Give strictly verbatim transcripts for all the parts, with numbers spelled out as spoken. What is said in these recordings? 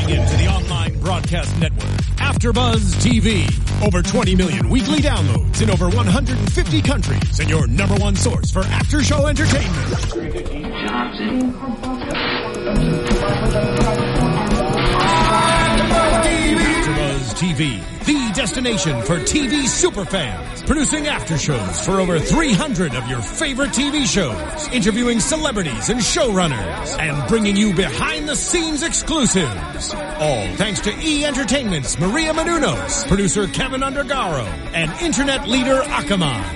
Tuning into the online broadcast network, AfterBuzz T V. Over twenty million weekly downloads in over one hundred fifty countries, and your number one source for after-show entertainment. AfterBuzz T V, the destination for T V superfans, producing after-shows for over three hundred of your favorite T V shows, interviewing celebrities and showrunners, and bringing you behind-the-scenes exclusives. All thanks to E! Entertainment's Maria Menounos, producer Kevin Undergaro, and internet leader Akamai.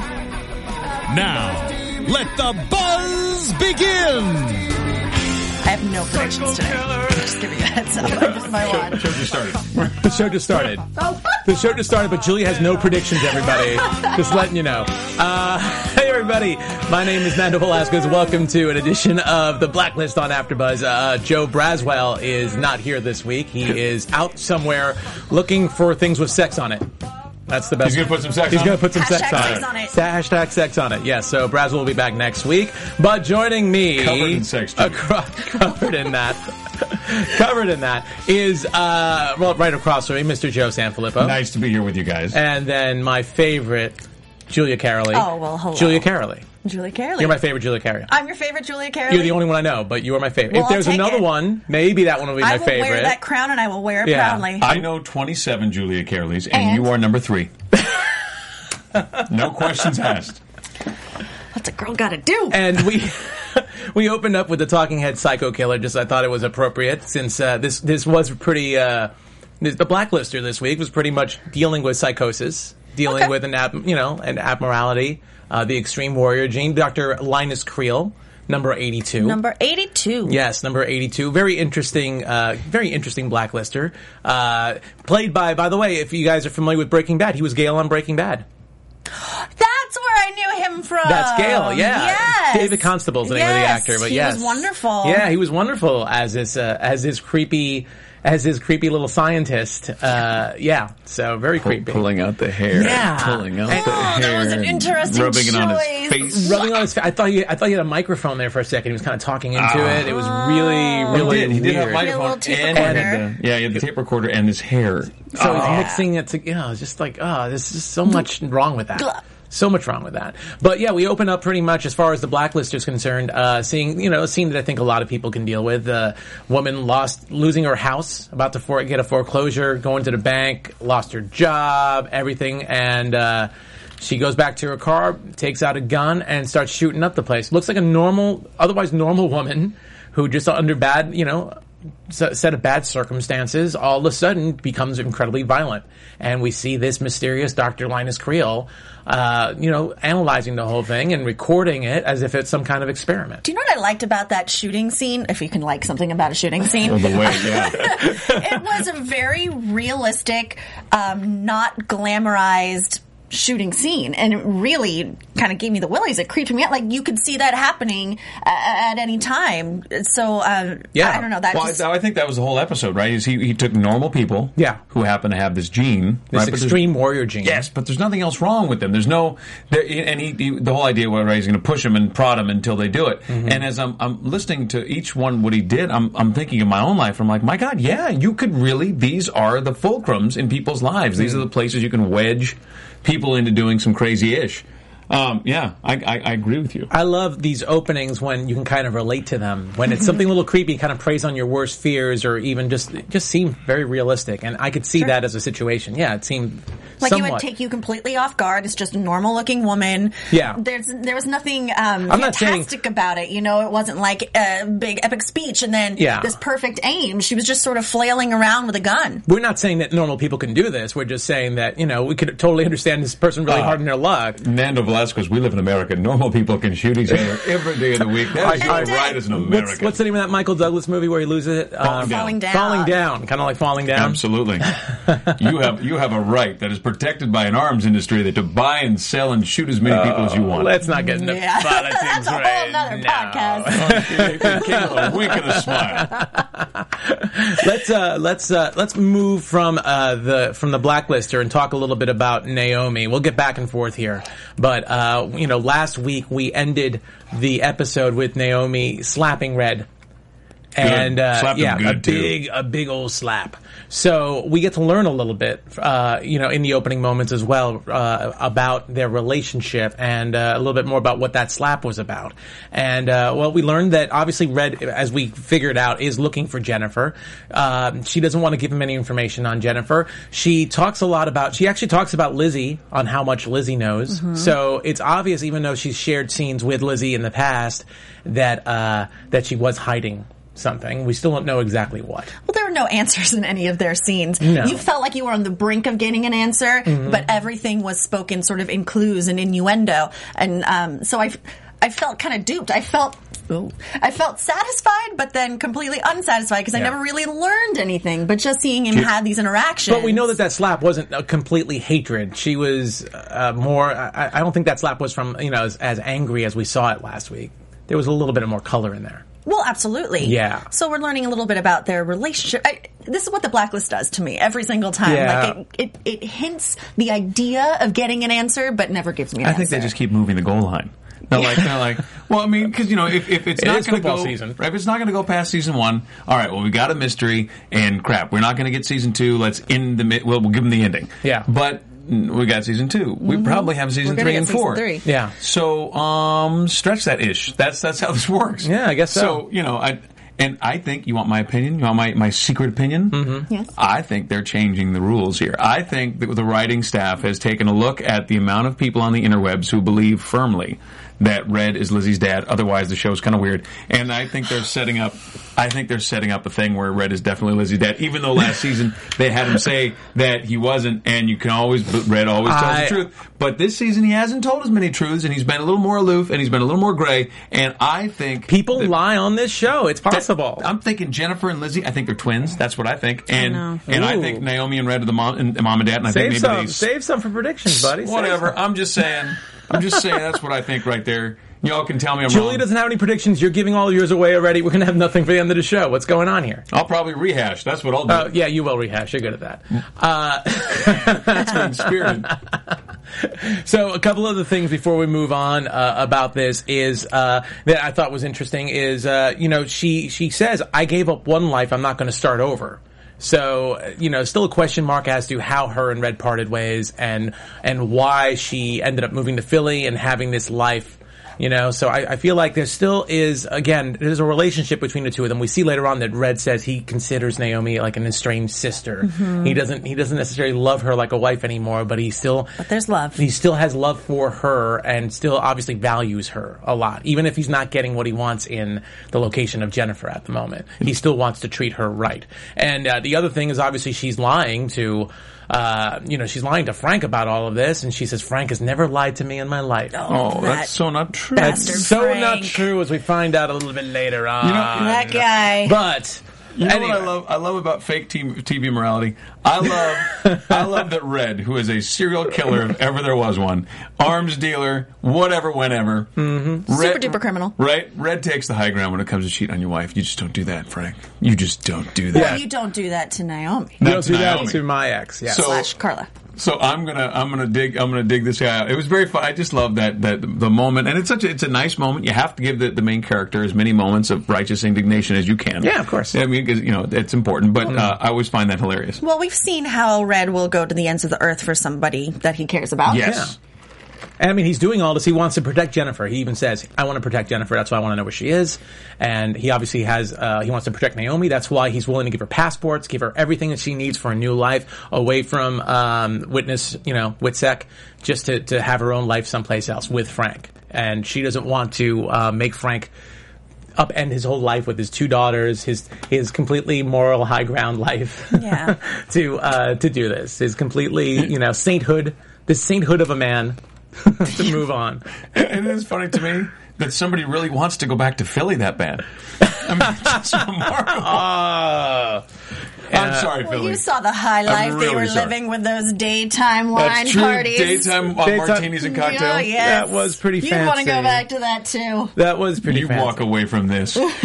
Now, let the buzz begin! I have no predictions today. Just giving you a heads up. I just my show, show just started. The show just started. The show just started, but Julie has no predictions, everybody. Just letting you know. Uh, hey, everybody. My name is Nando Velasquez. Welcome to an edition of The Blacklist on AfterBuzz. Uh, Joe Braswell is not here this week. He is out somewhere looking for things with sex on it. That's the best. He's going to put some sex He's on going it? to put some Hashtag sex on sex it. on it. Hashtag sex on it. Yes, so Braswell will be back next week. But joining me... Covered in sex, Jimmy. Across, covered in that. covered in that is, uh, well, right across from me, Mister Joe Sanfilippo. Nice to be here with you guys. And then my favorite, Julia Caroly. Oh, well, hello. Julia Caroly. Julia Caroly. You're my favorite Julia Caroly. I'm your favorite Julia Caroly. You're the only one I know, but you are my favorite. Well, if there's I'll take another it. one, maybe that one will be I my will favorite. wear that crown and I will wear it Yeah. proudly. I know twenty-seven Julia Caroleys, and, And? you are number three. No questions asked. What's a girl got to do? And we we opened up with the Talking Head Psycho Killer. Just I thought it was appropriate since uh, this this was pretty. Uh, the Blacklister this week was pretty much dealing with psychosis, dealing Okay. with an ab, you know an abnormality, uh, the extreme warrior gene. Doctor Linus Creel, number eighty-two. Number eighty-two. Yes, number eighty-two. Very interesting, uh, very interesting Blacklister. Uh, played by, by the way, if you guys are familiar with Breaking Bad, he was Gale on Breaking Bad. That's where I knew him from. That's Gale, yeah. Yes. David Constable's the name of the Yes, actor, but he yes. was wonderful. Yeah, he was wonderful as his, uh, as his creepy, as his creepy little scientist. Uh, yeah, so very creepy. Pulling out the hair. Yeah. Pulling out And- the Oh, that hair. was an and interesting rubbing it on his choice. face. Rubbing on his face. I thought he, I thought he had a microphone there for a second. He was kind of talking into Ah. it. It was really, Oh. really He did. He did have a weird. microphone. little tape and he had recorder. the, yeah, he had the tape recorder and his hair. So Oh. he's mixing it to, you know, it's just like, oh, there's just so much wrong with that. Blah. So much wrong with that. But yeah, we open up pretty much as far as the Blacklist is concerned, uh, seeing, you know, a scene that I think a lot of people can deal with. The woman lost, losing her house, about to for, get a foreclosure, going to the bank, lost her job, everything, and, uh, she goes back to her car, takes out a gun, and starts shooting up the place. Looks like a normal, otherwise normal woman who just under bad, you know, set of bad circumstances, all of a sudden becomes incredibly violent. And we see this mysterious Doctor Linus Creel, uh, you know, analyzing the whole thing and recording it as if it's some kind of experiment. Do you know what I liked about that shooting scene? If you can like something about a shooting scene. Well, the way, yeah. It was a very realistic, um, not glamorized shooting scene, and it really kind of gave me the willies. It creeped me out. Like, you could see that happening uh, at any time. So, uh, Yeah. I don't know. That Well, just, I, I think that was the whole episode, right? Is he, he took normal people Yeah. who happen to have this gene. This right? But there's- extreme warrior gene. Yes, but there's nothing else wrong with them. There's no, there, and he, he, the whole idea was right, he's going to push them and prod them until they do it. Mm-hmm. And as I'm, I'm listening to each one, what he did, I'm, I'm thinking of my own life. I'm like, my God, yeah, you could really. These are the fulcrums in people's lives. These Mm. are the places you can wedge people into doing some crazy ish. Um, yeah, I, I, I agree with you. I love these openings when you can kind of relate to them. When it's something a little creepy, kind of preys on your worst fears, or even just it just seem very realistic. And I could see Sure. that as a situation. Yeah, it seemed like, somewhat. it would take you completely off guard. It's just a normal looking woman. Yeah. There's, there was nothing, um, I'm not saying- fantastic about it. You know, it wasn't like a big epic speech and then Yeah. this perfect aim. She was just sort of flailing around with a gun. We're not saying that normal people can do this. We're just saying that, you know, we could totally understand this person really Uh, hard in their luck. Nando Velasquez, we live in America. Normal people can shoot each other every day of the week. That is your Every day. right as an American. What's, what's the name of that Michael Douglas movie where he loses it? Falling Down. Falling down. Falling down. Kind of like falling down. Absolutely. you have you have a right that is protected by an arms industry that to buy and sell and shoot as many people as you want. Let's not get into Yeah. politics That's a whole right nother now. podcast. It came with a wink and a smile. let's uh, let's uh, let's move from uh, the from the Blacklister and talk a little bit about Naomi. We'll get back and forth here, but uh, you know, last week we ended the episode with Naomi slapping Red. And uh, Slapped him yeah, good, a too. big, a big old slap. So we get to learn a little bit, uh, you know, in the opening moments as well, uh, about their relationship and uh, a little bit more about what that slap was about. And uh, well, we learned that obviously Red, as we figured out, is looking for Jennifer. Um, she doesn't want to give him any information on Jennifer. She talks a lot about. She actually talks about Lizzie, on how much Lizzie knows. Mm-hmm. So it's obvious, even though she's shared scenes with Lizzie in the past, that uh, that she was hiding something. We still don't know exactly what. Well, there were no answers in any of their scenes. No. You felt like you were on the brink of getting an answer, mm-hmm. but everything was spoken sort of in clues and innuendo. And um, so I, I felt kind of duped. I felt... Ooh. I felt satisfied, but then completely unsatisfied because yeah. I never really learned anything. But just seeing him have these interactions. But we know that that slap wasn't a completely hatred. She was uh, more. I, I don't think that slap was from you know as, as angry as we saw it last week. There was a little bit of more color in there. Well, absolutely. Yeah. So we're learning a little bit about their relationship. I, this is what the Blacklist does to me every single time. Yeah. Like it, it, it hints the idea of getting an answer, but never gives me an I answer. think they just keep moving the goal line. They're like, they're like, well, I mean, because you know, if, if it's it not going to go, season. if it's not going to go past season one, all right, well, we got a mystery, and crap, we're not going to get season two. Let's end the, mi- well, we'll give them the ending. Yeah, but we got season two. We mm-hmm. probably have season three and four. Three. Yeah. So, um, stretch that ish. That's that's how this works. Yeah, I guess so. So, you know, I. And I think, you want my opinion? You want my, my secret opinion? Mm-hmm. Yes. I think they're changing the rules here. I think that the writing staff has taken a look at the amount of people on the interwebs who believe firmly that Red is Lizzie's dad. Otherwise, the show's kind of weird. And I think they're setting up, I think they're setting up a thing where Red is definitely Lizzie's dad. Even though last season they had him say that he wasn't, and you can always, Red always tells I, the truth. But this season he hasn't told as many truths, and he's been a little more aloof, and he's been a little more gray. And I think people that, lie on this show. It's possible. I'm thinking Jennifer and Lizzie. I think they're twins. That's what I think. And I and Ooh. I think Naomi and Red are the mom and mom and dad. And I save think maybe some. they Save some for predictions, buddy. Whatever. I'm just saying. I'm just saying. That's what I think right there. Y'all can tell me I'm Julie wrong. doesn't have any predictions. You're giving all of yours away already. We're going to have nothing for the end of the show. What's going on here? I'll probably rehash. That's what I'll do. Uh, yeah, you will rehash. You're good at that. Uh, That's been spirited. So a couple of the things before we move on uh, about this is uh, that I thought was interesting is, uh, you know, she, she says, I gave up one life. I'm not going to start over. So, you know, still a question mark as to how her and Red parted ways and and why she ended up moving to Philly and having this life. You know, so I, I feel like there still is, again, there's a relationship between the two of them. We see later on that Red says he considers Naomi like an estranged sister. Mm-hmm. He doesn't, he doesn't necessarily love her like a wife anymore, but he still, but there's love. He still has love for her and still obviously values her a lot. Even if he's not getting what he wants in the location of Jennifer at the moment, he still wants to treat her right. And uh, the other thing is obviously she's lying to, Uh, you know, she's lying to Frank about all of this, and she says, Frank has never lied to me in my life. Oh, Oh, that that's so not true. bastard That's so Frank. not true, as we find out a little bit later on. You know, That guy. But You know anyway. what I love? I love about fake T V morality. I love, I love that Red, who is a serial killer if ever there was one, arms dealer, whatever, whenever, mm-hmm. Super duper criminal. Right? Red takes the high ground when it comes to cheating on your wife. You just don't do that, Frank. You just don't do that. Well, you don't do that to Naomi. You Not don't to do that Naomi. to my ex. Yeah. So- Slash Carla. So I'm gonna I'm gonna dig I'm gonna dig this guy out. It was very fun. I just love that that the moment, and it's such a, it's a nice moment. You have to give the, the main character as many moments of righteous indignation as you can. Yeah, of course. I mean, because you know it's important, but uh, I always find that hilarious. Well, we've seen how Red will go to the ends of the earth for somebody that he cares about. Yes. And I mean, he's doing all this. He wants to protect Jennifer. He even says, I want to protect Jennifer. That's why I want to know where she is. And he obviously has, uh, he wants to protect Naomi. That's why he's willing to give her passports, give her everything that she needs for a new life away from, um, witness, you know, Witsec, just to, to have her own life someplace else with Frank. And she doesn't want to, uh, make Frank upend his whole life with his two daughters, his, his completely moral high ground life. Yeah. to, uh, to do this. His completely, you know, sainthood, this sainthood of a man. To move on. And it is funny to me that somebody really wants to go back to Philly that bad. I mean, it's remarkable. Uh, I'm sorry, Well, Philly. you saw the high life really they were sorry. living with those daytime wine That's true. parties. Daytime, uh, Daytime- martinis and cocktails. Yeah, yes. That was pretty You'd want to go fancy. back to that too. That was pretty You fancy. walk away from this.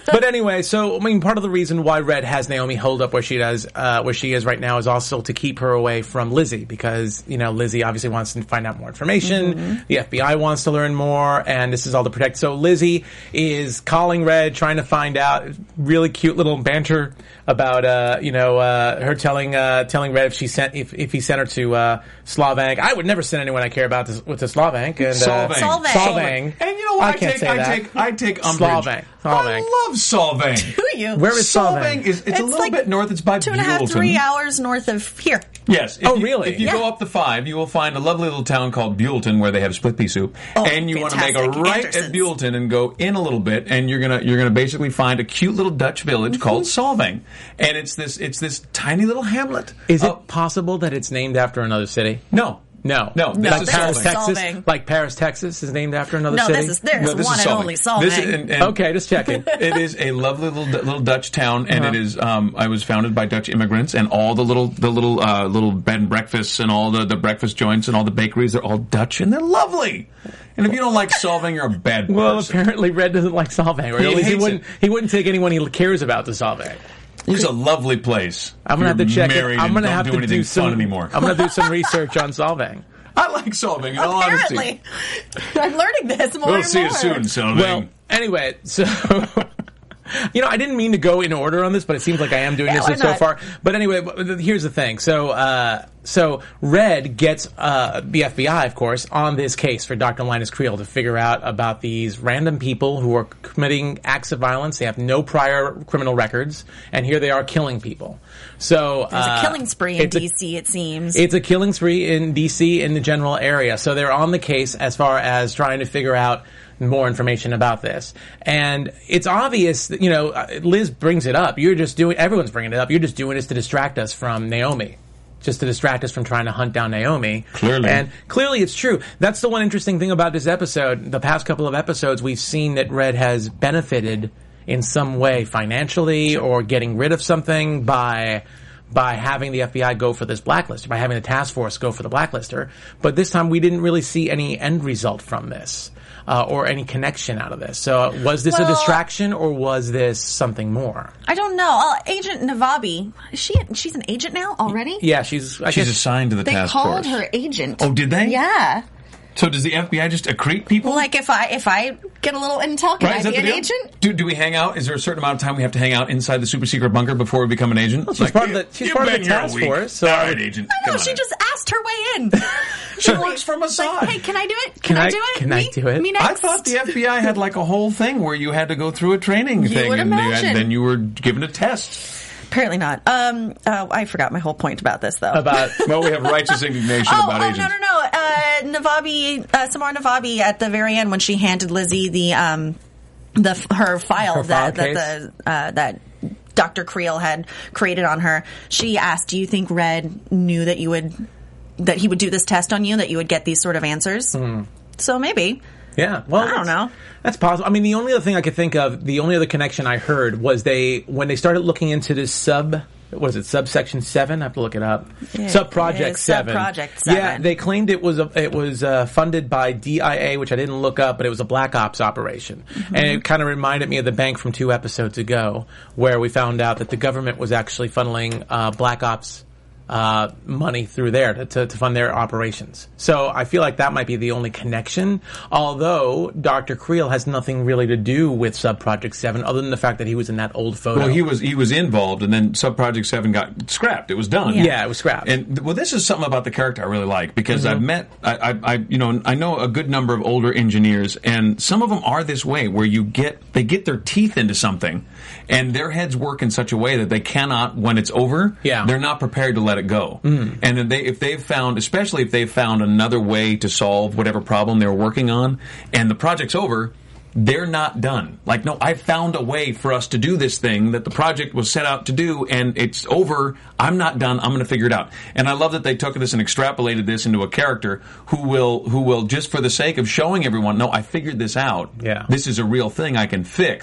But anyway, so I mean, part of the reason why Red has Naomi hold up where she does, uh, where she is right now, is also to keep her away from Lizzie, because you know Lizzie obviously wants to find out more information. Mm-hmm. The F B I wants to learn more, and this is all to protect. So Lizzie is calling Red, trying to find out. Really cute little banter about uh, you know uh, her telling uh, telling Red if she sent if, if he sent her to uh, Slavank. I would never send anyone I care about to, with to Slavank. And Solvang. Uh, Solvang. Solvang. And you know what? I I, can't take, say I that. take, I take umbrage. Solvang. Solvang. I love Solvang. Who are you? Where is Solvang? Solvang is it's, It's a little like bit north. It's by Two and a half, Buellton. three hours north of here. Yes. If Oh, you, really? If you Yeah. go up the five, you will find a lovely little town called Buellton where they have split pea soup. Oh, and you want to make a fantastic. right Anderson's. at Buellton and go in a little bit, and you're gonna you're gonna basically find a cute little Dutch village Mm-hmm. called Solvang, and it's this it's this tiny little hamlet. Is it Uh, possible that it's named after another city? no. No, No, this like is Paris, Solvang. Texas. Solvang. Like Paris, Texas is named after another No, city. this is there's No, this one is and Solvang. only Solvang. This is, and, and Okay, just checking. It is a lovely little little Dutch town, and Uh-huh. it is. Um, I was founded by Dutch immigrants, and all the little the little uh, little bed and breakfasts and all the, the breakfast joints and all the bakeries, they're all Dutch, and they're lovely. And if you don't like Solvang, you're a bad person. Well, apparently Red doesn't like Solvang, or He at least he hates wouldn't. it. He wouldn't take anyone he cares about to Solvang. It's a lovely place. I'm gonna have to You're check it. married I'm and gonna don't have do to anything do some fun anymore. I'm gonna do some research on Solvang. I like Solvang. In all honesty, Apparently. I'm learning this more we'll and see more. you soon, Solvang. Well, anyway, so you know, I didn't mean to go in order on this, but it seems like I am doing Yeah, this why so not? far. But anyway, here's the thing. So, uh, so Red gets uh, the F B I, of course, on this case for Doctor Linus Creel to figure out about these random people who are committing acts of violence. They have no prior criminal records, and here they are killing people. So There's uh, a killing spree in it's a- D C, it seems. It's a killing spree in D C in the general area. So they're on the case as far as trying to figure out more information about this. And it's obvious that, you know, uh, Liz brings it up. You're just doing, everyone's bringing it up. You're just doing this to distract us from Naomi. Just to distract us from trying to hunt down Naomi. Clearly. And clearly it's true. That's the one interesting thing about this episode. The past couple of episodes, we've seen that Red has benefited in some way financially or getting rid of something by by having the F B I go for this blacklister, by having the task force go for the blacklister. But this time we didn't really see any end result from this, uh, or any connection out of this. So uh, was this Well- a distraction or was this something more? I don't know. Uh, Agent Navabi, is she she's an agent now already? Yeah, she's, I she's guess, assigned to the They task called force. her agent. Oh, did they? Yeah. So does the F B I just accrete people? Like if I if I get a little intel, can Right, I is that be the an deal? agent? Do, do we hang out? Is there a certain amount of time we have to hang out inside the super secret bunker before we become an agent? Well, she's part of the- she's you've part of been the here a task week. force, so All I right, would- agent. I know, come she on. just asked her way in. She works from Like, Mossad. hey, can I do it? Can Can, I- I, do it? can I me, do it? Me next. I thought the F B I had like a whole thing where you had to go through a training thing, would and you had- imagine. then you were given a test. Apparently not. Um, uh, I forgot my whole point about this, though. about, Well, we have righteous indignation oh, about oh agents. no, no, no. Uh, Navabi, uh, Samara Navabi, at the very end when she handed Lizzie the um, the her file Her that file that the uh, that Doctor Creel had created on her, she asked, "Do you think Red knew that you would that he would do this test on you, that you would get these sort of answers?" Hmm. So maybe. yeah, well, I don't that's- know. That's possible. I mean, the only other thing I could think of, the only other connection I heard was they, when they started looking into this sub, what is it, subsection seven? I have to look it up. Yeah, Sub it Project is seven. Sub-Project Yeah, seven. they claimed it was a, it was uh, funded by D I A, which I didn't look up, but it was a black ops operation, Mm-hmm. and it kind of reminded me of the bank from two episodes ago, where we found out that the government was actually funneling uh, black ops uh, money through there to, to, to fund their operations. So I feel like that might be the only connection, although Doctor Creel has nothing really to do with Sub-Project seven other than the fact that he was in that old photo. Well, he was he was involved, and then Sub Project Seven got scrapped. It was done. Yeah. Yeah, it was scrapped. And well, this is something about the character I really like because Mm-hmm. I've met, I, I, I, you know, I know a good number of older engineers, and some of them are this way, where you get they get their teeth into something, and their heads work in such a way that they cannot, when it's over, Yeah. they're not prepared to let it go. Mm. And then they, if they've found, especially if they've found another way to solve whatever problem they were working on, and the project's over, they're not done. Like, no, I found a way for us to do this thing that the project was set out to do, and it's over. I'm not done. I'm going to figure it out. And I love that they took this and extrapolated this into a character who will, who will just for the sake of showing everyone, no, I figured this out. Yeah. This is a real thing I can fix.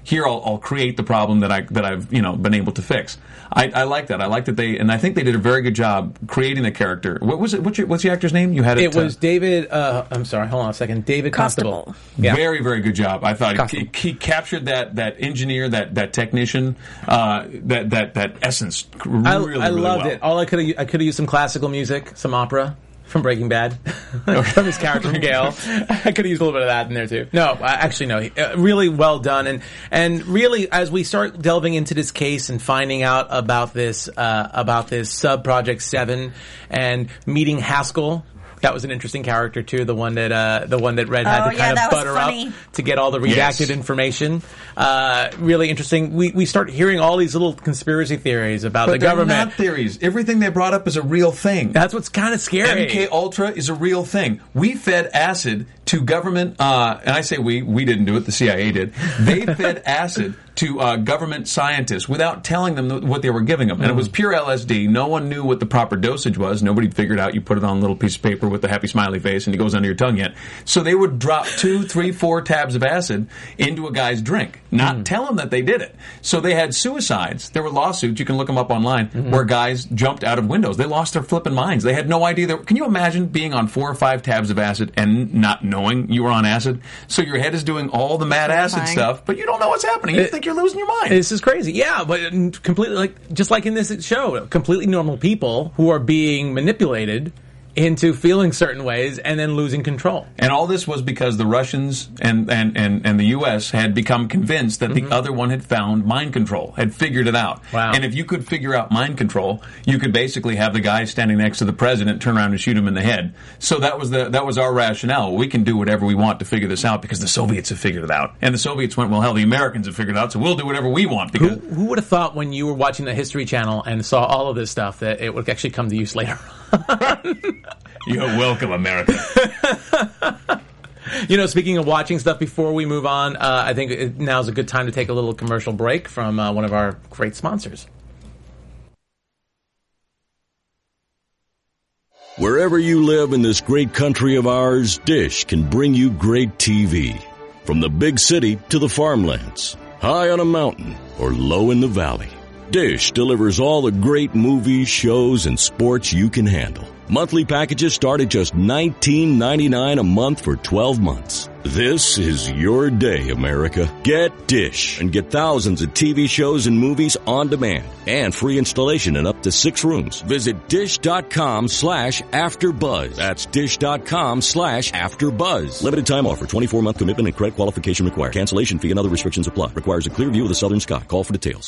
Here, I'll, I'll create the problem that I that I've you know been able to fix. I, I like that. I like that they, and I think they did a very good job creating the character. What was it? What's, your, what's the actor's name? You had it. It was uh, David. Uh, I'm sorry. Hold on a second. David Constable. Constable. Yeah. Very, very good job. I thought he, he captured that that engineer, that that technician, uh, that that that essence really, I, really I loved well. it. All I could have I could have used some classical music, some opera. From Breaking Bad, from his character from Gale. I could have used a little bit of that in there too. No, actually no. Uh, really well done, and and really as we start delving into this case and finding out about this uh, about this sub Project Seven and meeting Haskell. That was an interesting character too. The one that uh, the one that Red had Oh, to yeah, kind that of was butter funny. up to get all the redacted Yes. information. Uh, really interesting. We we start hearing all these little conspiracy theories about But the they're government. not theories. Everything they brought up is a real thing. That's what's kind of scary. M K Ultra is a real thing. We fed acid to government, uh, and I say we, we didn't do it, the C I A did. They fed acid to uh, government scientists without telling them th- what they were giving them. And it was pure L S D. No one knew what the proper dosage was. Nobody figured out you put it on a little piece of paper with a happy smiley face and it goes under your tongue yet. So they would drop two, three, four tabs of acid into a guy's drink, not mm. tell him that they did it. So they had suicides. There were lawsuits, you can look them up online, mm-hmm. where guys jumped out of windows. They lost their flipping minds. They had no idea. They were, can you imagine being on four or five tabs of acid and not knowing you were on acid? So your head is doing all the mad acid stuff, but you don't know what's happening. You It, think you're losing your mind. This is crazy. Yeah, but completely, like, just like in this show, completely normal people who are being manipulated into feeling certain ways and then losing control. And all this was because the Russians and, and, and, and the U S had become convinced that mm-hmm. the other one had found mind control, had figured it out. Wow. And if you could figure out mind control, you could basically have the guy standing next to the president turn around and shoot him in the head. So that was the that was our rationale. We can do whatever we want to figure this out because the Soviets have figured it out. And the Soviets went, well, hell, the Americans have figured it out, so we'll do whatever we want. Because Who, who would have thought when you were watching the History Channel and saw all of this stuff that it would actually come to use later on? You're welcome, America. You know, speaking of watching stuff, before we move on, uh, I think it, now's a good time to take a little commercial break from uh, one of our great sponsors. Wherever you live in this great country of ours, Dish can bring you great T V. From the big city to the farmlands, high on a mountain or low in the valley, Dish delivers all the great movies, shows, and sports you can handle. Monthly packages start at just nineteen ninety-nine a month for twelve months. This is your day, America. Get Dish and get thousands of T V shows and movies on demand and free installation in up to six rooms. Visit dish.com slash afterbuzz. That's dish.com slash afterbuzz. Limited time offer. twenty-four month commitment and credit qualification required. Cancellation fee and other restrictions apply. Requires a clear view of the southern sky. Call for details.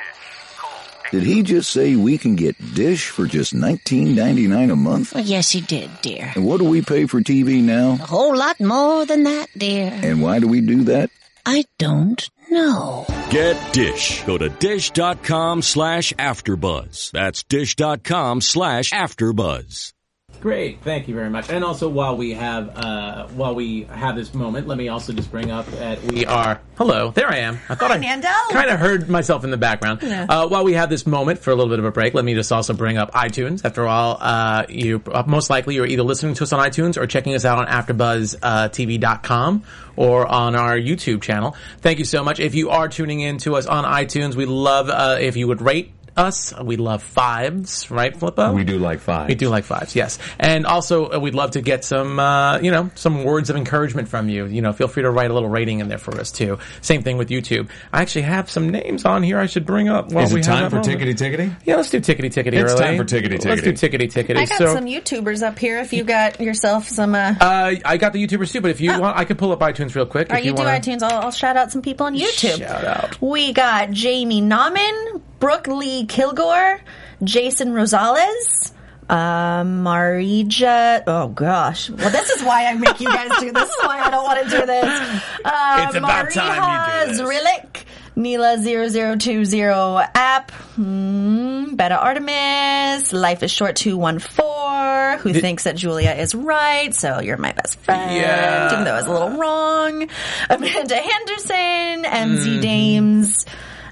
Did he just say we can get Dish for just nineteen ninety-nine a month? Well, yes, he did, dear. And what do we pay for T V now? A whole lot more than that, dear. And why do we do that? I don't know. Get Dish. Go to dish.com slash afterbuzz. That's dish.com slash afterbuzz. Great, thank you very much. And also, while we have uh, while we have this moment, let me also just bring up that we are. Hello, there I am. I thought Hi, I Nando. kind of heard myself in the background. Yeah. Uh, while we have this moment for a little bit of a break, let me just also bring up iTunes. After all, uh, you uh, most likely you're either listening to us on iTunes or checking us out on AfterBuzz T V dot com or on our YouTube channel. Thank you so much. If you are tuning in to us on iTunes, we love uh, if you would rate us. We love fives, right, Flippo? We do like fives. We do like fives, yes. And also, uh, we'd love to get some, uh, you know, some words of encouragement from you. You know, feel free to write a little rating in there for us, too. Same thing with YouTube. I actually have some names on here I should bring up while Is we it have time that for moment. Tickety Tickety? Yeah, let's do Tickety Tickety It's early. time for Tickety Let's do Tickety. Tickety Tickety. I got so, some YouTubers up here if you got yourself some... Uh, uh, I got the YouTubers, too, but if you Oh. want, I could pull up iTunes real quick. Or if you, you do wanna... iTunes, I'll, I'll shout out some people on YouTube. Shout out. We got Jamie Nauman, Brooke Lee Kilgore, Jason Rosales, uh, Marija. Oh gosh. Well, this is why I make you guys do this. Is why I don't want to do this. Uh, It's about time you do this. Zrilik, Neela zero zero two zero app, hmm, Beta Artemis, Life is Short two one four, who Did- thinks that Julia is right, so you're my best friend, Yeah. even though I was a little wrong. Amanda Henderson, M Z Dames,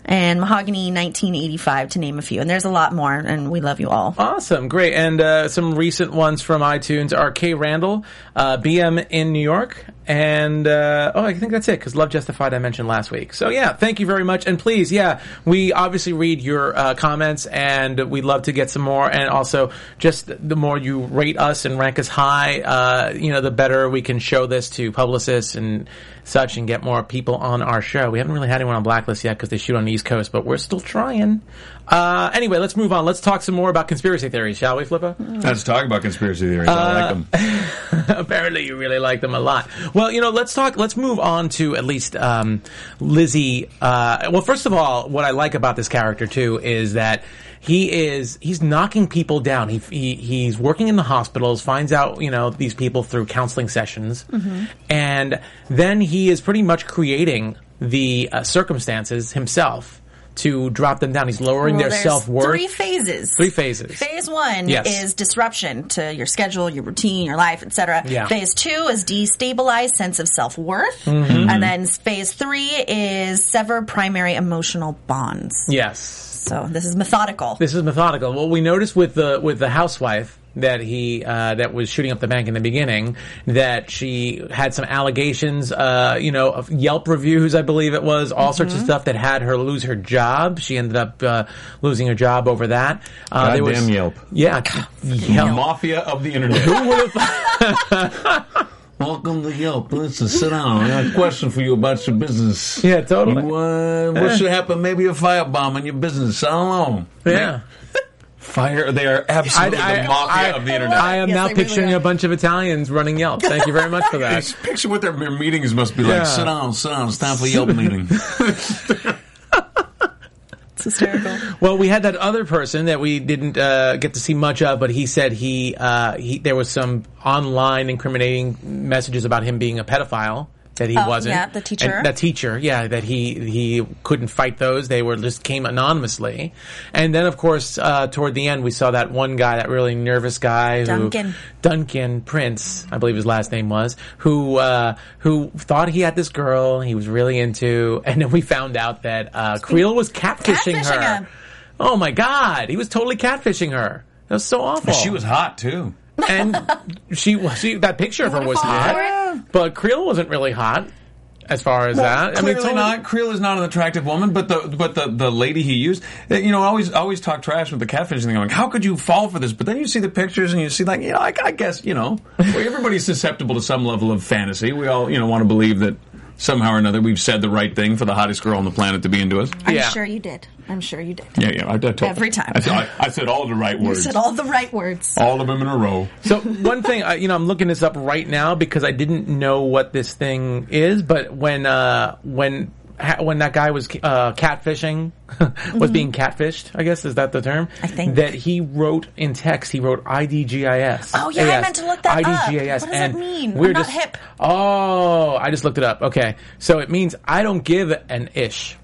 and Mahogany nineteen eighty-five, to name a few. And there's a lot more, and we love you all. Awesome, great. And uh, some recent ones from iTunes are Kay Randall, uh, B M in New York, and uh, oh, I think that's it, because Love Justified I mentioned last week. So yeah, thank you very much. And please, yeah, we obviously read your uh, comments, and we'd love to get some more. And also, just the more you rate us and rank us high, uh, you know, the better we can show this to publicists and such and get more people on our show. We haven't really had anyone on Blacklist yet because they shoot on the East Coast, but we're still trying. Uh, anyway, let's move on. Let's talk some more about conspiracy theories, shall we, Flippa? Let's talk about conspiracy theories. I like them. Apparently you really like them a lot. Well, you know, let's talk, let's move on to at least, um, Lizzie. Uh, well, first of all, what I like about this character, too, is that he is, he's knocking people down. He, he, he's working in the hospitals, finds out, you know, these people through counseling sessions, mm-hmm. and then he is pretty much creating the uh, circumstances himself to drop them down. He's lowering well, their self-worth. Three phases. Three phases. Phase one yes. is disruption to your schedule, your routine, your life, et cetera. Yeah. Phase two is destabilized sense of self-worth. Mm-hmm. And then phase three is sever primary emotional bonds. Yes. So this is methodical. This is methodical. Well, we noticed with the with the housewife that he uh, that was shooting up the bank in the beginning that she had some allegations, uh, you know, of Yelp reviews, I believe it was, all mm-hmm. sorts of stuff that had her lose her job. She ended up uh, losing her job over that. Uh, Goddamn was, Yelp! Yeah, Yelp. Mafia of the internet. Who would have? Welcome to Yelp. Listen, sit down. I got a question for you about your business. Yeah, totally. You, uh, what yeah. should happen? Maybe a firebomb in your business. I don't know. Yeah. Fire. They are absolutely I, I, the mafia I, of the internet. I am yes, now really picturing are. a bunch of Italians running Yelp. Thank you very much for that. Picture what their meetings must be Yeah. like. Sit down, sit down. It's time for Yelp meeting. It's hysterical. Well, we had that other person that we didn't uh, get to see much of, but he said he, uh, he there was some online incriminating messages about him being a pedophile. That he oh, wasn't. Yeah, the teacher. And that teacher, yeah, that he he couldn't fight those. They were just came anonymously. And then, of course, uh, toward the end, we saw that one guy, that really nervous guy, Duncan. who Duncan Prince, I believe his last name was, who uh, who thought he had this girl he was really into, and then we found out that uh, Creel was catfishing, Catfishing her. him. Oh my God, he was totally catfishing her. That was so awful. She was hot too. And she, she that picture of her was hot, but Creel wasn't really hot as far as well, that. I clearly mean, totally not. Creel is not an attractive woman, but the but the, the lady he used, you know, always always talk trash with the catfishing thing. I'm like, how could you fall for this? But then you see the pictures and you see, like, you know, I, I guess, you know, well, everybody's susceptible to some level of fantasy. We all, you know, want to believe that somehow or another we've said the right thing for the hottest girl on the planet to be into us. I'm Yeah. sure you did. I'm sure you did. Yeah, yeah. I, I told, Every time. I, I, I said all the right You words. said all the right words. All of them in a row. So one thing, I, you know, I'm looking this up right now because I didn't know what this thing is. But when uh, when ha- when that guy was uh, catfishing, was mm-hmm. being catfished, I guess is that the term? I think that he wrote in text. He wrote I D G I S. Oh yeah, I meant to look that I D G I S. up. What does and that mean? We're I'm not just, hip. Oh, I just looked it up. Okay, so it means I don't give an ish.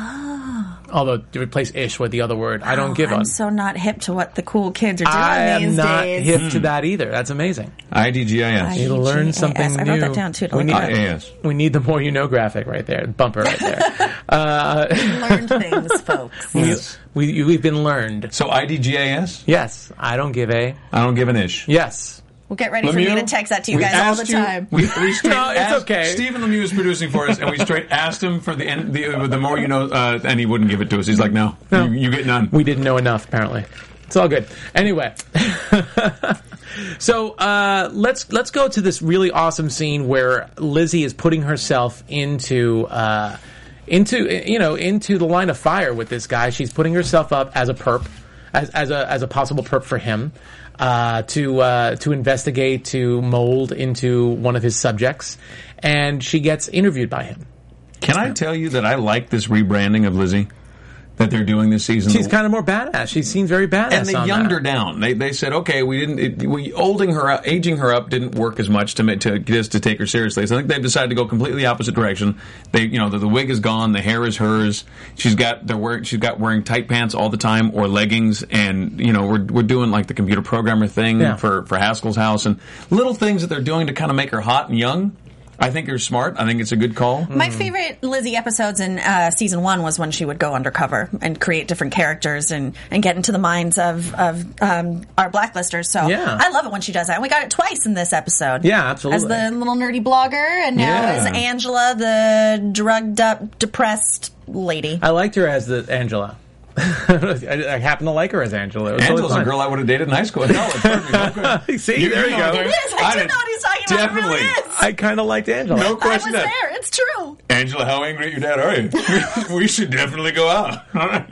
Oh. Although to replace ish with the other word, I don't Oh, give I'm a. so not hip to what the cool kids are doing I these am not days. hip to that either. That's amazing. I D G I S. You learn something I new. wrote that down too. To We look need, it up. I A S. we need the more you know graphic right there, bumper right there. uh, Learned things, folks. Yes. we, we've been learned. So I D G I S? Yes, I don't give a. I don't give an ish. Yes. We'll get ready for me to text that to you we guys all the asked you- time. we, we straight No, it's asked, okay. Stephen Lemieux is producing for us, and we straight asked him for the end, the, the more you know, uh, and he wouldn't give it to us. He's like, no, No. You, you get none. We didn't know enough, apparently. It's all good. Anyway, so uh, let's let's go to this really awesome scene where Lizzie is putting herself into uh, into you know into the line of fire with this guy. She's putting herself up as a perp, as as a as a possible perp for him. Uh, to uh, to investigate, to mold into one of his subjects, and she gets interviewed by him. Can I tell you that I like this rebranding of Lizzie that they're doing this season? She's kind of more badass. She seems very badass. And they on younged that. her down. They they said, okay, we didn't, it, we olding her up, aging her up didn't work as much to ma- to get us to take her seriously. So I think they've decided to go completely opposite direction. They, you know, the, the wig is gone, the hair is hers. She's got they're wearing she's got wearing tight pants all the time or leggings, and you know we're we're doing like the computer programmer thing Yeah. for for Haskell's house and little things that they're doing to kind of make her hot and young. I think you're smart. I think it's a good call. My favorite Lizzie episodes in uh, season one was when she would go undercover and create different characters and, and get into the minds of, of um, our blacklisters. So Yeah. I love it when she does that. And we got it twice in this episode. Yeah, absolutely. As the little nerdy blogger, and now Yeah. as Angela, the drugged up, depressed lady. I liked her as the Angela. I, I happen to like her as Angela. It was Angela's totally a fine. girl I would have dated in high school. No, it's perfect. Okay. See, there you go. It is. I, do did- know what he's talking about. It Definitely. really is. I kind of liked Angela. No I was question. that. there. It's true. Angela, how angry at your dad are you? We should definitely go out. All right.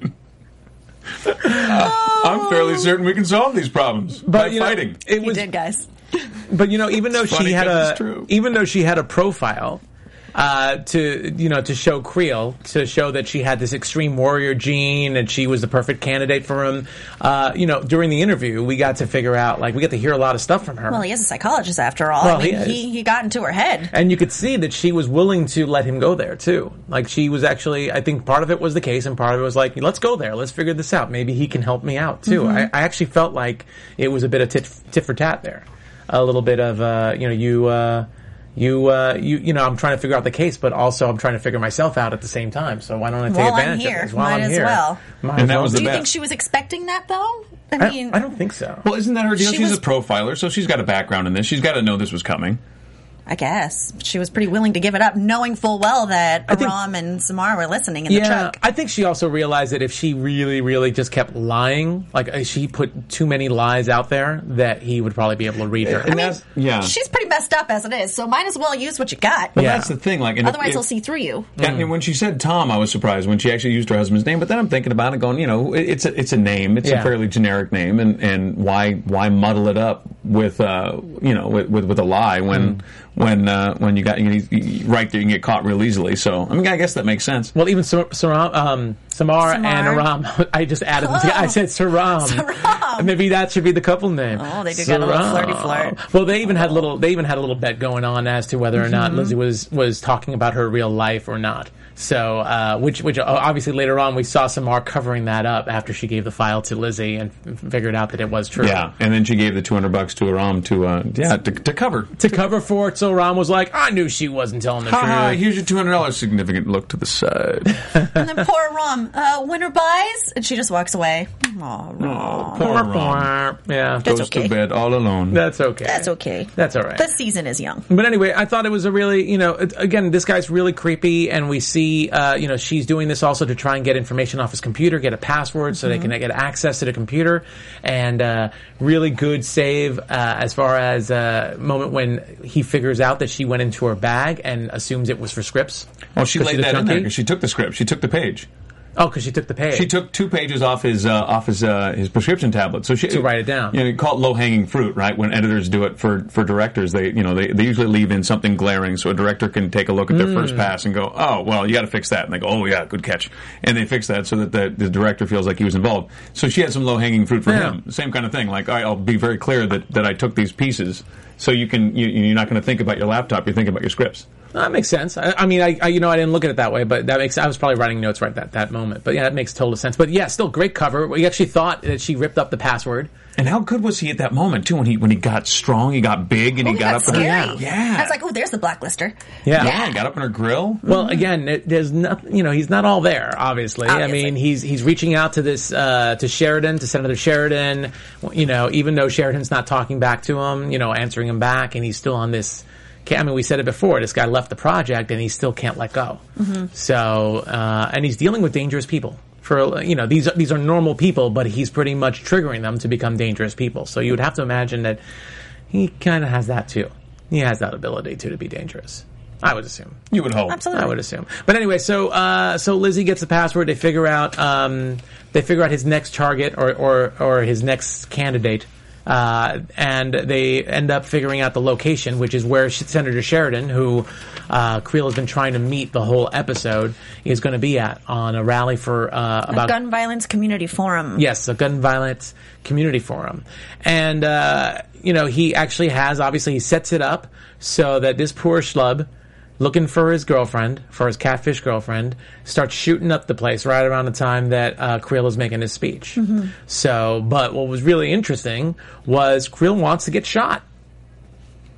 Uh, I'm fairly certain we can solve these problems by you know, fighting. it You was, did, guys. but you know, even though funny she had 'cause a, it's true. even though she had a profile. Uh, to you know, to show Creel, to show that she had this extreme warrior gene and she was the perfect candidate for him. Uh, you know, during the interview, we got to figure out, like, we got to hear a lot of stuff from her. Well, he is a psychologist after all. Well, I mean, he is. he, he got into her head. And you could see that she was willing to let him go there too. Like, she was actually, I think part of it was the case, and part of it was like, let's go there, let's figure this out. Maybe he can help me out too. Mm-hmm. I, I actually felt like it was a bit of tit, tit for tat there, a little bit of uh, you know, you. Uh, You, uh, you, you know, I'm trying to figure out the case, but also I'm trying to figure myself out at the same time. So why don't I take While I'm advantage here, of this? While might I'm as here. well. Might And as that well was do the Do you best. think she was expecting that, though? I I, mean, I don't think so. Well, isn't that her deal? She She's was- a profiler, so she's got a background in this. She's got to know this was coming. I guess she was pretty willing to give it up, knowing full well that I think- Aram and Samar were listening in the Yeah, truck. I think she also realized that if she really, really just kept lying, like uh, she put too many lies out there, that he would probably be able to read her. And that's, yeah. She's pretty messed up as it is, so might as well use what you got. But Yeah. that's the thing. Like, and if- Otherwise, if- he'll see through you. And when she said Tom, I was surprised when she actually used her husband's name. But then I'm thinking about it, going, you know, it- it's a it's a name. It's Yeah. a fairly generic name, and, and why why muddle it up with uh you know with with, with a lie when Mm. when uh, when you got you, know, you, right there you can get caught real easily. So I mean, I guess that makes sense. Well, even Sar- Saram, um, Samar, Samar. and Aram, I just added them together. I said Saram. Saram. Maybe that should be the couple name. Oh, they do get a little Saram. flirty flirt. Well, they even had little. They even had a little bet going on as to whether or Mm-hmm. not Lizzie was was talking about her real life or not. So, uh, which which uh, obviously later on we saw Samar covering that up after she gave the file to Lizzie and f- figured out that it was true. Yeah, and then she gave the two hundred bucks to Aram to uh yeah to, to cover. To cover for it, so Ram was like, "I knew she wasn't telling the Ha ha! truth." Here's your two hundred dollars. Significant look to the side. And then poor Aram, uh, winner buys, and she just walks away. Aw, Ram. Poor Aram Yeah, That's goes okay. to bed all alone. that's okay. That's okay. That's all right. This season is young. But anyway, I thought it was a really, you know, it- again, this guy's really creepy, and we see, uh, you know, she's doing this also to try and get information off his computer, get a password so they can get access to the computer, and uh, really good save uh, as far as uh, moment when he figures out that she went into her bag and assumes it was for scripts. Well, she 'Cause laid she's a that in there junkie? because she took the script. She took the page. Oh, because she took the page. She took two pages off his uh, off his uh, his prescription tablet. So she To write it down. You know, you call it low hanging fruit, right? When editors do it for, for directors, they you know they, they usually leave in something glaring so a director can take a look at their Mm. first pass and go, oh well, you got to fix that, and they go, oh yeah, good catch, and they fix that so that the, the director feels like he was involved. So she had some low hanging fruit for Yeah. him. Same kind of thing. Like, all right, I'll be very clear that, that I took these pieces, so you can you, you're not going to think about your laptop. You're thinking about your scripts. That makes sense. I, I mean, I, I you know I didn't look at it that way, but that makes. I was probably writing notes right at that, that moment. But yeah, that makes total sense. But yeah, still great cover. We actually thought that she ripped up the password. And how good was he at that moment too? When he when he got strong, he got big, and Oh, he got up. in her- scary. Yeah, I was like, oh, there's the blacklister. Yeah. yeah, he got up in her grill. Well, again, it, there's nothing. You know, he's not all there. Obviously, Obviously. I mean, he's he's reaching out to this uh, to Sheridan, to Senator Sheridan. You know, even though Sheridan's not talking back to him, you know, answering him back, and he's still on this. I mean, we said it before. This guy left the project, and he still can't let go. Mm-hmm. So, uh, and he's dealing with dangerous people. For you know, these are, these are normal people, but he's pretty much triggering them to become dangerous people. So you would have to imagine that he kind of has that too. He has that ability too to be dangerous. I would assume. You would hope. Absolutely. I would assume. But anyway, so uh, so Lizzie gets the password. They figure out um, they figure out his next target or or, or his next candidate, uh, and they end up figuring out the location, which is where Senator Sheridan, who uh, Creel has been trying to meet the whole episode, is going to be at on a rally for uh, A about gun violence community forum. Yes, a gun violence community forum. And, uh, you know, he actually has, obviously, he sets it up so that this poor schlub, looking for his girlfriend, for his catfish girlfriend, starts shooting up the place right around the time that uh, Creel is making his speech. Mm-hmm. So, but what was really interesting was Creel wants to get shot.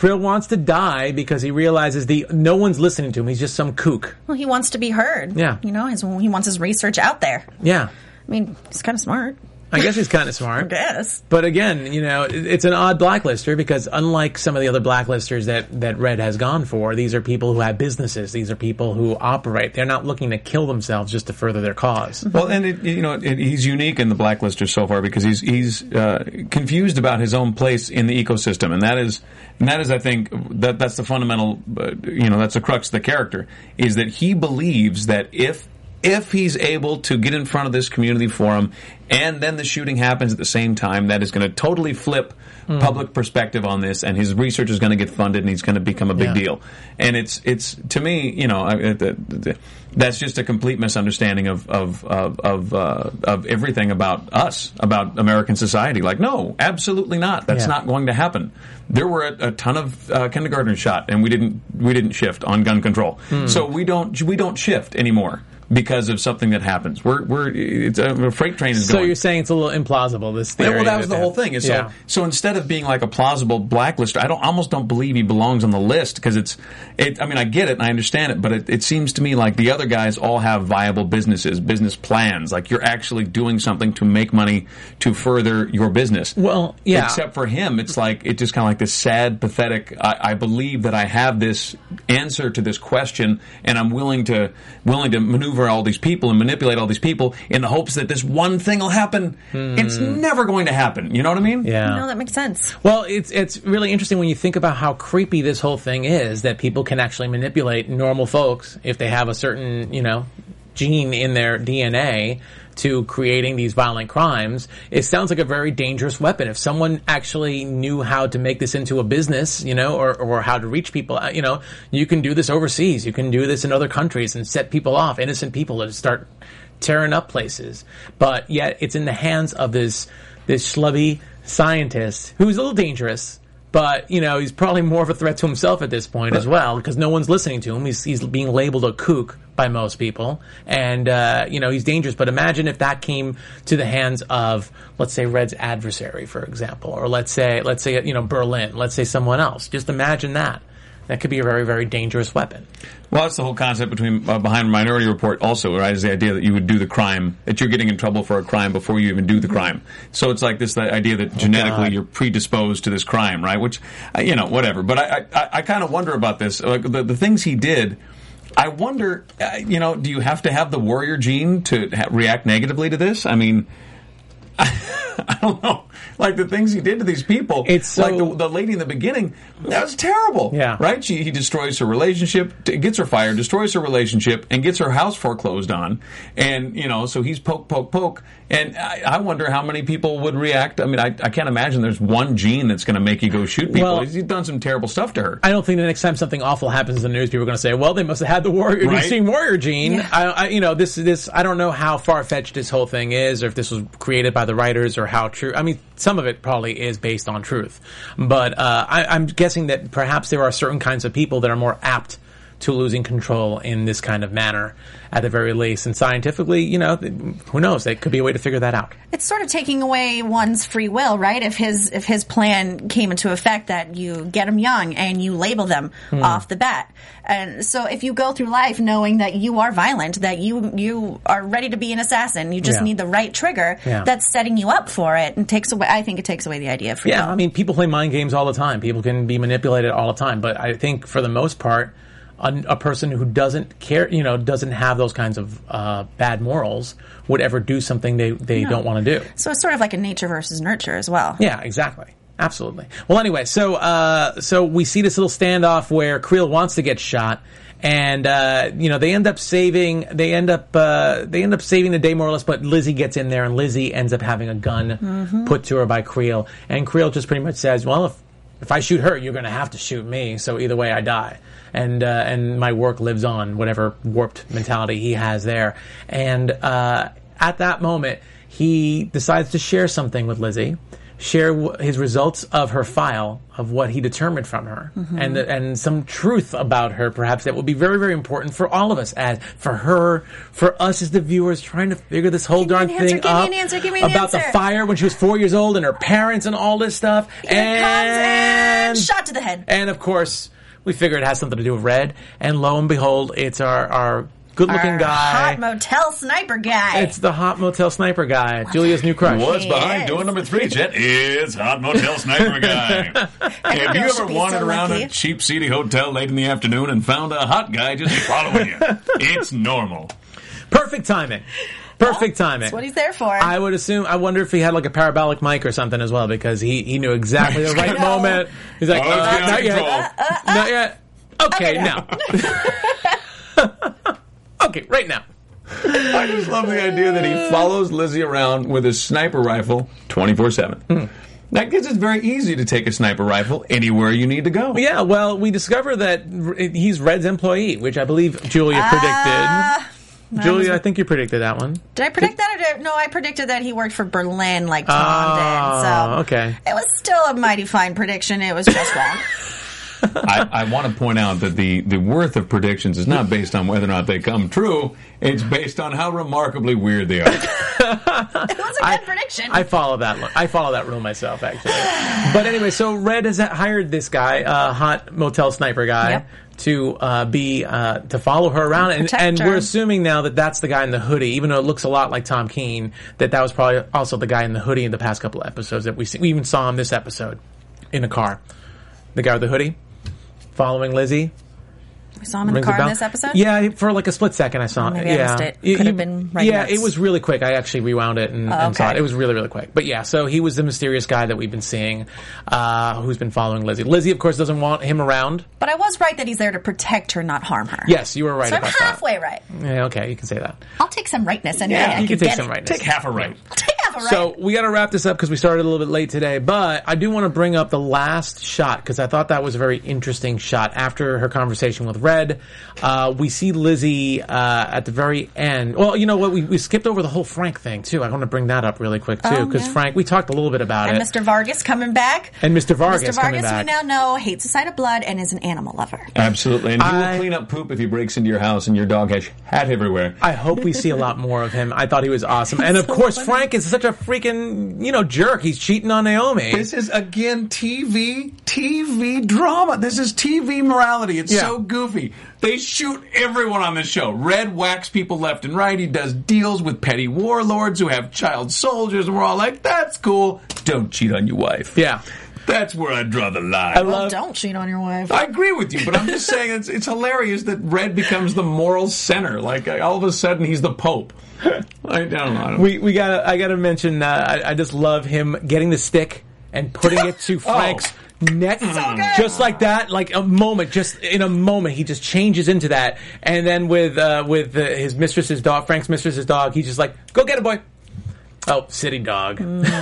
Creel wants to die because he realizes the no one's listening to him. He's just some kook. Well, he wants to be heard. Yeah. You know, his, he wants his research out there. Yeah. I mean, he's kind of smart. I guess he's kind of smart. I guess. But again, you know, it- it's an odd blacklister because unlike some of the other blacklisters that, that Red has gone for, these are people who have businesses. These are people who operate. They're not looking to kill themselves just to further their cause. Well, and it, you know, it, he's unique in the blacklisters so far because he's he's uh, confused about his own place in the ecosystem, and that is, and that is, I think, that that's the fundamental, uh, you know, that's the crux of the character is that he believes that if. If he's able to get in front of this community forum and then the shooting happens at the same time, that is going to totally flip mm. public perspective on this, and his research is going to get funded and he's going to become a big yeah. deal. And it's, it's to me, you know, I, the, the, that's just a complete misunderstanding of of of of, uh, of everything about us, about American society. Like, no, absolutely not. That's yeah. not going to happen. There were a, a ton of uh, kindergartners shot, and we didn't we didn't shift on gun control. Mm. So we don't we don't shift anymore. Because of something that happens, we're we're it's a freight train is so going. you're saying it's a little implausible. This theory. Yeah, well, that was the whole thing. So yeah. so instead of being like a plausible blacklist, I don't almost don't believe he belongs on the list because it's it. I mean, I get it and I understand it, but it, it seems to me like the other guys all have viable businesses, business plans. Like you're actually doing something to make money to further your business. Well, yeah. Except for him, it's like it's just kind of like this sad, pathetic. I, I believe that I have this answer to this question, and I'm willing to willing to maneuver all these people and manipulate all these people in the hopes that this one thing will happen. Hmm. It's never going to happen. You know what I mean? Yeah. No, that makes sense. Well, it's it's really interesting when you think about how creepy this whole thing is, that people can actually manipulate normal folks if they have a certain, you know, gene in their D N A to creating these violent crimes. It sounds like a very dangerous weapon. If someone actually knew how to make this into a business, you know, or, or how to reach people, you know, you can do this overseas. You can do this in other countries and set people off, innocent people, that start tearing up places. But yet it's in the hands of this, this schlubby scientist who's a little dangerous. But, you know, he's probably more of a threat to himself at this point as well, because no one's listening to him. He's, he's being labeled a kook by most people. And, uh, you know, he's dangerous. But imagine if that came to the hands of, let's say, Red's adversary, for example. Or let's say, let's say, you know, Berlin. Let's say someone else. Just imagine that. That could be a very, very dangerous weapon. Well, that's the whole concept between uh, behind Minority Report also, right, is the idea that you would do the crime, that you're getting in trouble for a crime before you even do the crime. So it's like this the idea that genetically oh, you're predisposed to this crime, right, which, uh, you know, whatever. But I I, I kind of wonder about this. Like the, the things he did, I wonder, uh, you know, do you have to have the warrior gene to ha- react negatively to this? I mean, I, I don't know. Like the things he did to these people. It's so, like the, the lady in the beginning, that was terrible. Yeah. Right? She, he destroys her relationship, gets her fired, destroys her relationship, and gets her house foreclosed on. And, you know, so he's poke, poke, poke. And I, I wonder how many people would react. I mean, I, I can't imagine there's one gene that's going to make you go shoot people. Well, he's done some terrible stuff to her. I don't think the next time something awful happens in the news, people are going to say, well, they must have had the warrior, right? extreme warrior gene. Yeah. I, I, you know, this, this, I don't know how far-fetched this whole thing is, or if this was created by the writers, or how true. I mean, some of it probably is based on truth. But uh, I, I'm guessing that perhaps there are certain kinds of people that are more apt to losing control in this kind of manner, at the very least. And scientifically, you know, who knows? There could be a way to figure that out. It's sort of taking away one's free will, right? If his if his plan came into effect that you get them young and you label them hmm. off the bat. And so if you go through life knowing that you are violent, that you you are ready to be an assassin, you just yeah. need the right trigger, yeah. that's setting you up for it, and takes away, I think it takes away the idea of free Yeah, will. I mean, people play mind games all the time. People can be manipulated all the time. But I think for the most part, A, a person who doesn't care, you know, doesn't have those kinds of uh, bad morals would ever do something they, they no. don't want to do. So it's sort of like a nature versus nurture as well. Yeah, exactly. Absolutely. Well, anyway, so uh, so we see this little standoff where Creel wants to get shot, and uh, you know they end up saving they end up uh, they end up saving the day more or less. But Lizzie gets in there, and Lizzie ends up having a gun mm-hmm. put to her by Creel, and Creel just pretty much says, "Well, if if I shoot her, you're going to have to shoot me. So either way, I die." And uh, and my work lives on, whatever warped mentality he has there. And uh, at that moment, he decides to share something with Lizzie, share w- his results of her file of what he determined from her, mm-hmm. and and some truth about her, perhaps that would be very, very important for all of us, as for her, for us as the viewers, trying to figure this whole give darn me an answer, thing give up me an answer, give me an about answer. the fire when she was four years old and her parents and all this stuff. Here and, it comes and shot to the head. And of course, we figure it has something to do with Red, and lo and behold, it's our our. Good-looking Our guy. hot motel sniper guy. It's the hot motel sniper guy, Julia's new crush. What's behind Yes. door number three, Jet? It's Hot Motel Sniper Guy. Have you girl ever should be wandered so around lucky. a cheap, seedy hotel late in the afternoon and found a hot guy just following you? It's normal. Perfect timing. Perfect timing. That's what he's there for. I would assume. I wonder if he had like a parabolic mic or something as well, because he, he knew exactly the right know. moment. He's like, Oh, let's uh, get out not of yet, control. not yet. Okay, Okay, now. Okay, right now. I just love the idea that he follows Lizzie around with his sniper rifle twenty-four seven. Hmm. That gives it very easy to take a sniper rifle anywhere you need to go. Yeah, well, we discover that r- he's Red's employee, which I believe Julia Ah, predicted. Julia, I think you predicted that one. Did I predict that? Or did, no, I predicted that he worked for Berlin like Tom Oh, did. So okay. it was still a mighty fine prediction. It was just wrong. I, I want to point out that the, the worth of predictions is not based on whether or not they come true. It's based on how remarkably weird they are. It was a good prediction. I follow that. I follow that rule myself, actually. But anyway, so Red has hired this guy, uh, hot motel sniper guy, Yep. to uh, be uh, to follow her around, and, Protect and her. we're assuming now that that's the guy in the hoodie, even though it looks a lot like Tom Keene. That that was probably also the guy in the hoodie in the past couple of episodes that we see. We even saw him this episode in a car. The guy with the hoodie following Lizzie. We saw him in the Rings a car in bell? this episode? Yeah, for like a split second I saw Oh, it. maybe I yeah. missed it. Could have been writing Yeah, notes. it was really quick. I actually rewound it and, Oh, and saw okay. it. It was really, really quick. But yeah, so he was the mysterious guy that we've been seeing, uh, who's been following Lizzie. Lizzie, of course, doesn't want him around. But I was right that he's there to protect her, not harm her. Yes, you were right So I'm about halfway right. that. Yeah, okay, you can say that. I'll take some rightness anyway. Yeah, I you can can take get some it. rightness. Take half a right. Take half a right. So we got to wrap this up because we started a little bit late today. But I do want to bring up the last shot because I thought that was a very interesting shot. After her conversation with Red, uh, we see Lizzie uh, at the very end. Well, you know what? We, we skipped over the whole Frank thing too. I want to bring that up really quick too Oh, because yeah. Frank. We talked a little bit about and it. Mister Vargas coming back. And Mister Vargas, Mister coming Vargas, back. we now know, hates the sight of blood and is an animal lover. Absolutely. And he I- will clean up poop if he breaks into your house and your dog has hat everywhere. I hope we see a lot more of him. I thought he was awesome. And of course, Frank is such a freaking, you know, jerk. He's cheating on Naomi. This is, again, T V, T V drama. This is T V morality. It's Yeah. so goofy. They shoot everyone on this show. Red whacks people left and right. He does deals with petty warlords who have child soldiers, and we're all like, that's cool. Don't cheat on your wife. Yeah. That's where I draw the line. I Well, love don't cheat on your wife. I agree with you, but I'm just saying it's, it's hilarious that Red becomes the moral center. Like, all of a sudden, he's the Pope. I don't know. We we got I got to mention. Uh, I, I just love him getting the stick and putting it to Frank's neck, just like that. Like a moment, just in a moment, he just changes into that. And then with uh, with uh, his mistress's dog, Frank's mistress's dog, he's just like, "Go get it, boy." Oh, city dog.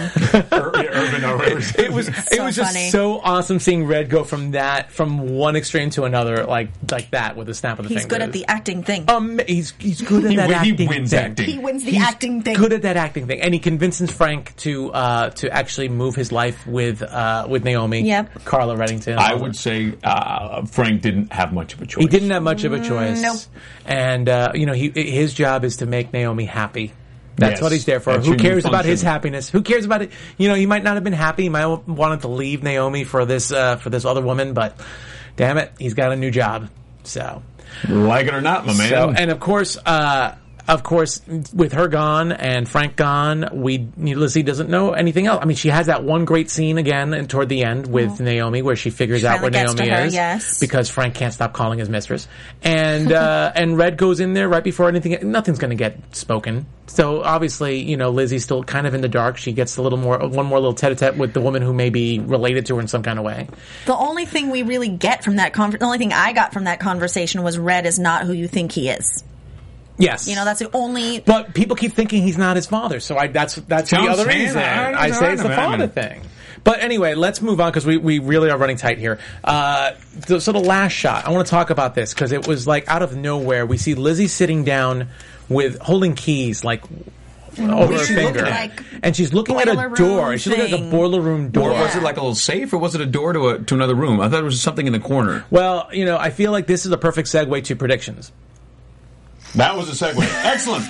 Ur- urban or whatever. It was it So was just funny. so awesome seeing Red go from that from one extreme to another like like that with a snap of the He's fingers. good at the acting thing. Um, he's he's good at He that win- he acting wins thing. acting. He wins the He's acting thing. Good at that acting thing, and he convinces Frank to uh, to actually move his life with uh, with Naomi. Yep. Carla Reddington. I would say uh, Frank didn't have much of a choice. He didn't have much of a choice. Nope. And uh, you know, he his job is to make Naomi happy. That's Yes. what he's there for. That's Who your new cares about his function. happiness? Who cares about it? You know, he might not have been happy. He might have wanted to leave Naomi for this uh, for this other woman, but damn it, he's got a new job. So, Like it or not, my man. so and of course, uh, of course, with her gone and Frank gone, we Lizzie doesn't know anything else. I mean, she has that one great scene again and toward the end with Naomi where she figures She out where finally gets Naomi to her, is yes. because Frank can't stop calling his mistress, and uh, and Red goes in there right before anything. Nothing's going to get spoken. So obviously, you know, Lizzie's still kind of in the dark. She gets a little more, one more little tete-a-tete with the woman who may be related to her in some kind of way. The only thing we really get from that conver- the only thing I got from that conversation was Red is not who you think he is. Yes, You know, that's the only. But people keep thinking he's not his father, so I, that's that's So the I'm other saying reason. that. I say it's the I father mean- thing. But anyway, let's move on because we, we really are running tight here. Uh, so, so the last shot, I want to talk about this because it was like out of nowhere. We see Lizzie sitting down with holding keys, like over her she finger. looking Like and she's looking at a boiler door. room She's looking at like a thing. boiler room door. Or was it like a little safe, or was it a door to a, to another room? I thought it was something in the corner. Well, you know, I feel like this is a perfect segue to predictions. That was a segue. Excellent.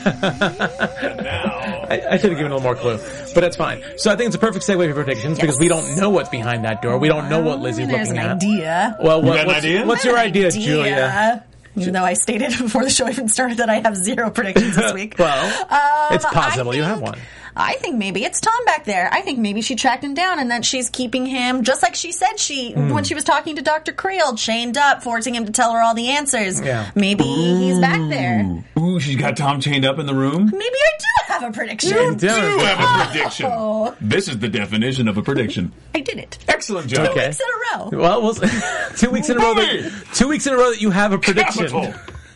I, I should have given a little more clue, but that's fine. So I think it's a perfect segue for predictions because we don't know what's behind that door. We don't know what Lizzie's There's looking an at. idea. Well, what, got an what's, idea? what's I your have an idea, Julia? Even though I stated before the show even started that I have zero predictions this week. Well, Um, it's possible I you have think- one. I think maybe it's Tom back there. I think maybe she tracked him down and that she's keeping him, just like she said she, Mm. when she was talking to Doctor Creel, chained up, forcing him to tell her all the answers. Yeah. Maybe he's back there. Ooh, she's got Tom chained up in the room. Maybe I do have a prediction. You do. You have a prediction. Oh. This is the definition of a prediction. I did it. Excellent job. Okay. Weeks in a row. Well, we'll two weeks in a row. That, two weeks in a row that you have a prediction. Capital.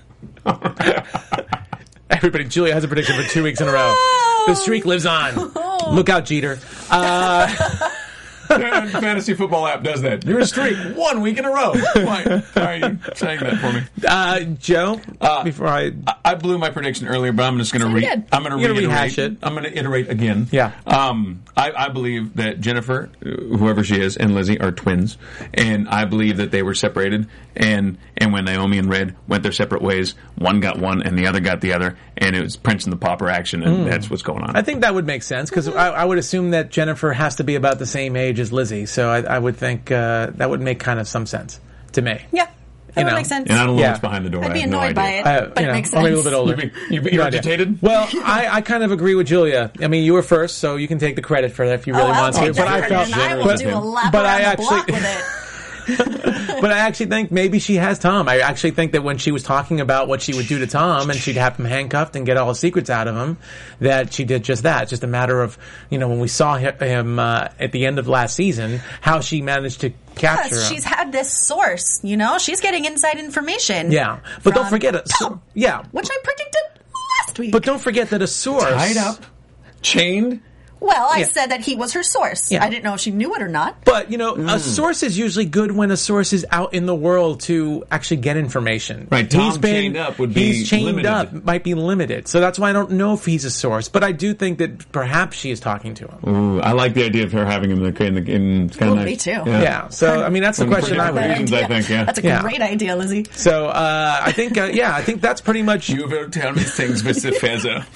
Everybody, Julia has a prediction for two weeks in a row. The streak lives on. Look out, Jeter. Uh, Yeah, Fantasy Football app does that. Your streak, one week in a row. Why, why are you saying that for me? uh, Joe, Uh, before I, I, I blew my prediction earlier, but I'm just going to So re- good. I'm going to You're gonna reiterate rehash it. I'm going to iterate again. Yeah. Um, I, I believe that Jennifer, uh, whoever she is, and Lizzie are twins, and I believe that they were separated. And and when Naomi and Red went their separate ways, one got one and the other got the other, and it was Prince and the Pauper action, and that's what's going on. I think that would make sense because I, I would assume that Jennifer has to be about the same age as Lizzie, so I, I would think uh, that would make kind of some sense to me. Yeah, that You would know. make sense. and I don't know Yeah. what's behind the door. I'd be I have no annoyed by idea. it, Uh, but you it know, makes or sense. maybe a little bit older. You'd be, you'd be No idea. irritated? Well, I, I kind of agree with Julia. I mean, you were first, so you can take the credit for that if you really oh, I'll want to. take But that I felt, and I will but, do a lap but I around the actually, block with it. but I actually think maybe she has Tom. I actually think that when she was talking about what she would do to Tom and she'd have him handcuffed and get all his secrets out of him, that she did just that. It's just a matter of, you know, when we saw him uh, at the end of last season, how she managed to capture Yes, him. she's had this source, you know? She's getting inside information. Yeah, but don't from forget it. So, Tom, yeah, which I predicted last week. but don't forget that a source Tied up, chained. well, I Yeah. said that he was her source. Yeah. I didn't know if she knew it or not. But, you know, Mm. a source is usually good when a source is out in the world to actually get information. Right, Tom chained up would be He's chained limited. up, might be limited. So that's why I don't know if he's a source. But I do think that perhaps she is talking to him. Ooh, I like the idea of her having him in the in, the, in kind Well, of nice. me too. Yeah. So, I mean, that's the And question for I would different have. reasons, I think, yeah. That's a Yeah. great idea, Lizzie. So, uh, I think, uh, yeah, I think that's pretty much You will tell me things, Mister Fezzer.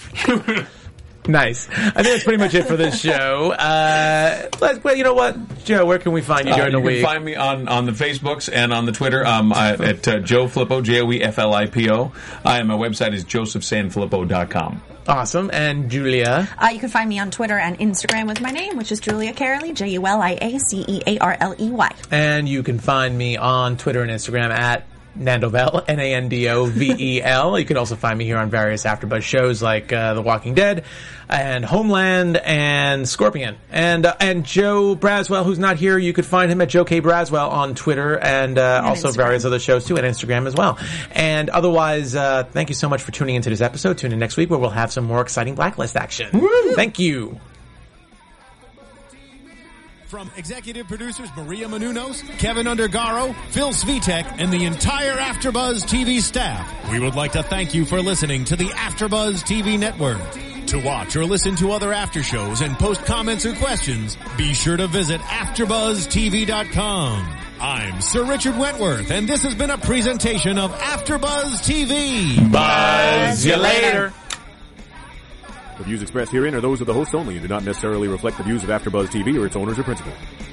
nice. I think that's pretty much it for this show. Uh, let, well, you know what, Joe, where can we find you Uh, during you the week? can find me on, on the Facebooks and on the Twitter um, I, at uh, Joe Flippo, J O E F L I P O. I, my website is joseph san filippo dot com. Awesome. And Julia. Uh, you can find me on Twitter and Instagram with my name, which is Julia Carely, J U L I A C E A R L E Y. And you can find me on Twitter and Instagram at Nandovel, N A N D O V E L. You can also find me here on various AfterBuzz shows like uh, The Walking Dead and Homeland and Scorpion. And uh, and Joe Braswell, who's not here, you could find him at Joe K. Braswell on Twitter and, uh, And also Instagram. various other shows too, and Instagram as well. And otherwise, uh, thank you so much for tuning into this episode. Tune in next week where we'll have some more exciting Blacklist action. Thank you. From executive producers Maria Menounos, Kevin Undergaro, Phil Svitek, and the entire AfterBuzz T V staff, we would like to thank you for listening to the AfterBuzz T V network. To watch or listen to other after shows and post comments or questions, be sure to visit after buzz T V dot com. I'm Sir Richard Wentworth, and this has been a presentation of AfterBuzz T V. Buzz you later. The views expressed herein are those of the host only and do not necessarily reflect the views of AfterBuzz T V or its owners or principals.